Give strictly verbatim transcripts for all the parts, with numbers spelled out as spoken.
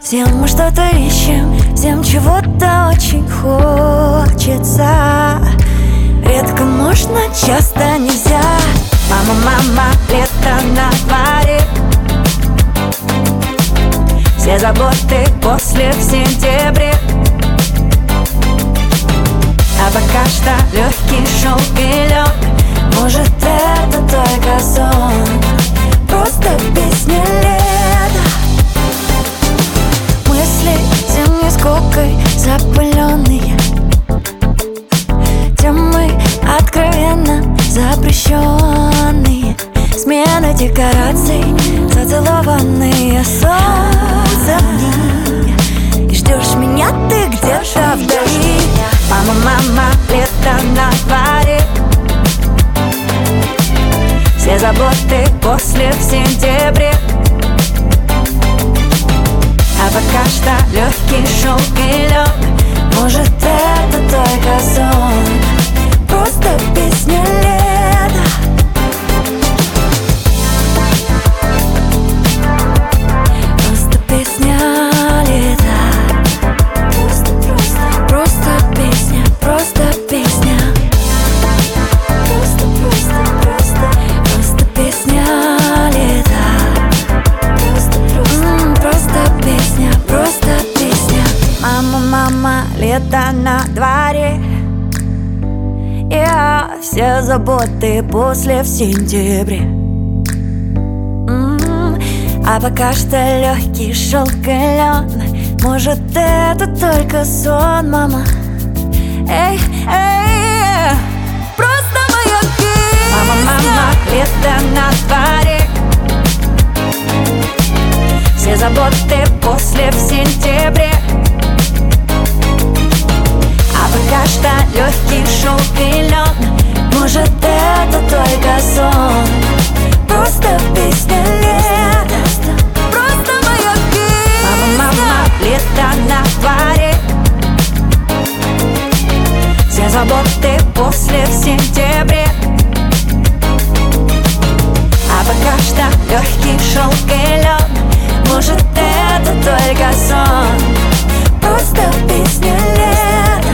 Все мы что-то ищем, всем чего-то очень хочется. Редко можно, часто нельзя. Мама, мама, лето на дворе. Все заботы после в сентябре. А пока что легкий шелк и лед. Может, это только сон, просто песня лета. Мысли зимней скукой запыленные, темы откровенно запрещенные, смена декораций, зацелованные солнцем. И ждешь меня ты где-то вдали. Мама, мама, лето на дворе. Все заботы после в сентябре. А пока что легкий шелк и лед. Может, это только сон, просто песня лета. Просто песня лета. Просто, просто, просто песня, просто песня. Просто, просто, просто, просто песня лета. Просто, просто, м-м, просто песня, просто песня. Мама, мама, лето на дворе. Я все заботы после в сентябре. М-м, А пока что легкий шелк и лед. Может, это только сон, мама. Эй, эй, просто моя песня. Мама, мама, лето на дворе. Все заботы после в сентябре. А пока что легкий шелк и лед. Может, это только сон, просто песня лета. Просто моя песня. Мама, мама, лето на дворе. Все заботы после в сентябре. А пока что легкий шелк и лед. Может, это только сон, просто песня лета.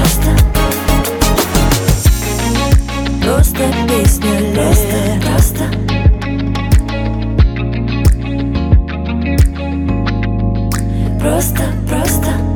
Просто песня лета. Просто, просто, просто.